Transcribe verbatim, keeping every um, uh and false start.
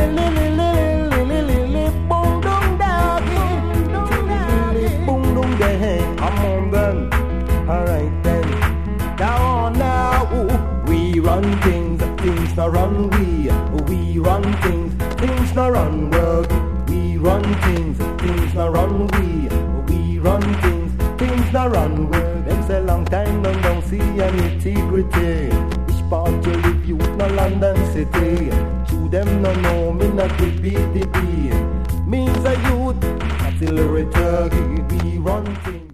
boom dum doggy, boom dum dang. Come on then, alright then. Now now we run things, things not run we. We run things, things not run world. We run things, things not run we. We run things, things not run world. Them say long time them don't see any integrity. Which part you live you no London city. To them no know me not the B D B. Means a youth, until return we run things.